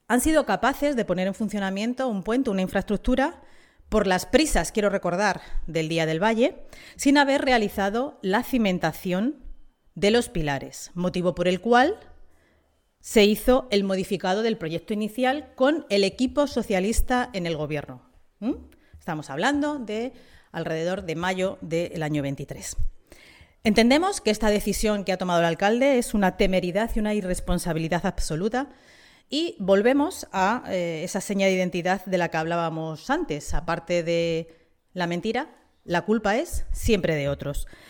han sido capaces de poner en funcionamiento un puente, una infraestructura, por las prisas, quiero recordar, del Día del Valle, sin haber realizado la cimentación de los pilares, motivo por el cual se hizo el modificado del proyecto inicial con el equipo socialista en el gobierno. Estamos hablando de alrededor de mayo del año 23. Entendemos que esta decisión que ha tomado el alcalde es una temeridad y una irresponsabilidad absoluta y volvemos a esa seña de identidad de la que hablábamos antes. Aparte de la mentira, la culpa es siempre de otros.